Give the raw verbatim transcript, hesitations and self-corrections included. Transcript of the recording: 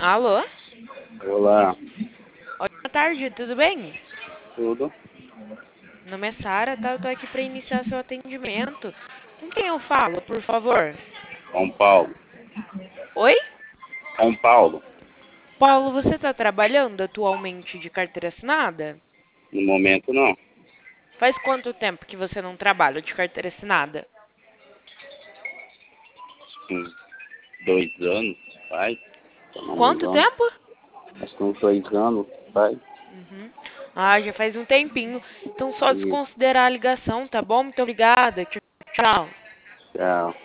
Alô? Olá, Oi, boa tarde, tudo bem? tudo? Meu nome é Sara, tá? Eu tô aqui para iniciar seu atendimento. Com quem eu falo, por favor? São Paulo. Oi? São Paulo, Paulo, você tá trabalhando atualmente de carteira assinada? no momento não. Faz quanto tempo que você não trabalha de carteira assinada? Uns dois anos, faz, se eu não me Quanto engano. tempo? Acho que uns dois anos, faz. Uhum. Ah, já faz um tempinho. Então só E, desconsiderar a ligação, tá bom? Muito obrigada. Tchau. Tchau. tchau.